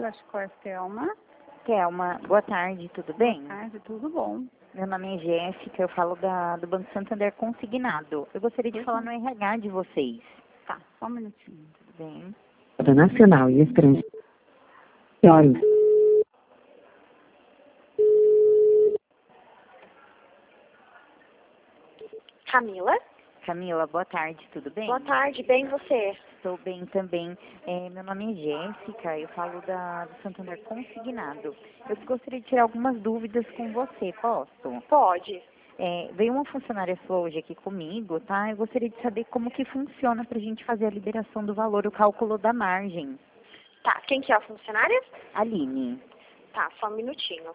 Plasticor Thelma. Thelma, boa tarde, tudo bem? Boa tarde, tudo bom. Meu nome é Jéssica, eu falo do Banco Santander Consignado. Eu gostaria de falar no RH de vocês. Tá, só um minutinho. Tudo bem? Nacional e estrangeiro. Camila? Camila, boa tarde, tudo bem? Boa tarde, bem você? Estou bem também. Meu nome é Jéssica, eu falo do Santander Consignado. Eu gostaria de tirar algumas dúvidas com você, posso? Pode. Veio uma funcionária sua hoje aqui comigo, tá? Eu gostaria de saber como que funciona para a gente fazer a liberação do valor, o cálculo da margem. Tá, quem que é a funcionária? Aline. Tá, só um minutinho.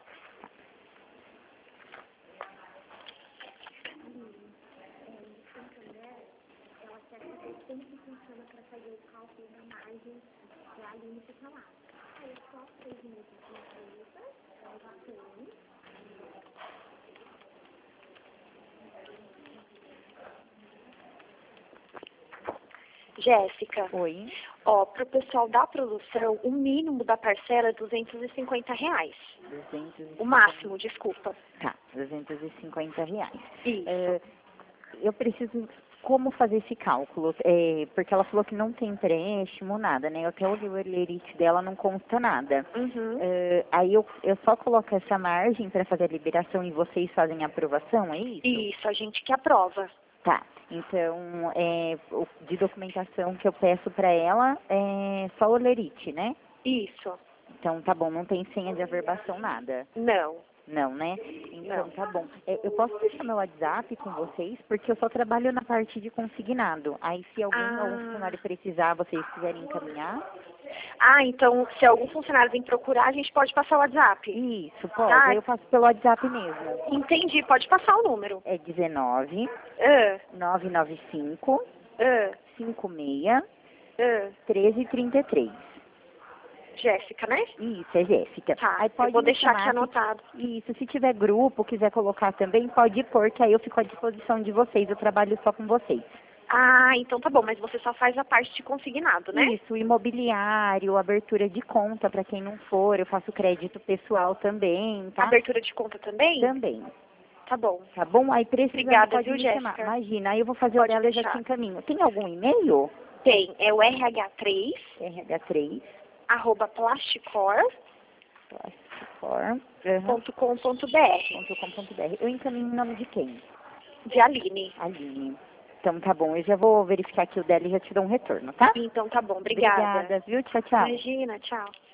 Jéssica. Oi. Ó, pro pessoal da produção, o mínimo da parcela é R$250. 250. O máximo, desculpa. Tá, R$250. Isso. Eu preciso, como fazer esse cálculo? Porque ela falou que não tem empréstimo, nada, né? Eu até olhei o lerite dela, não consta nada. Uhum. Aí eu só coloco essa margem para fazer a liberação e vocês fazem a aprovação, é isso? Isso, a gente que aprova. Tá, então, de documentação que eu peço para ela é só o lerite, né? Isso. Então, tá bom, não tem senha de averbação, nada. Não. Não, né? Então, Não. tá bom. Eu posso deixar meu WhatsApp com vocês, porque eu só trabalho na parte de consignado. Aí, se algum funcionário precisar, vocês quiserem encaminhar. Ah, então, se algum funcionário vir procurar, a gente pode passar o WhatsApp? Isso, pode. Ah. Aí eu faço pelo WhatsApp mesmo. Entendi, pode passar o número. É 19 Ah, 995 ah, 56 ah. 1333. Jéssica, né? Isso, é Jéssica. Tá, Aí pode eu vou me deixar aqui chamar anotado. Isso, se tiver grupo, quiser colocar também, pode pôr, que aí eu fico à disposição de vocês. Eu trabalho só com vocês. Ah, então tá bom, mas você só faz a parte de consignado, né? Isso, imobiliário, abertura de conta para quem não for, eu faço crédito pessoal também, tá? Abertura de conta também? Também. Tá bom. Tá bom? Aí precisando, Obrigada, pode viu, me Jéssica? chamar. Imagina, aí eu vou fazer Pode o dela e já deixar. te encaminho. Tem algum e-mail? Tem, é o RH3, RH3, @plasticor.com.br. plasticor.com.br. Eu encaminho em nome de quem? De Aline. Aline. Então tá bom, eu já vou verificar aqui o dela e já te dou um retorno, tá? Então tá bom, obrigada. Obrigada, viu? Tchau, tchau. Imagina, tchau.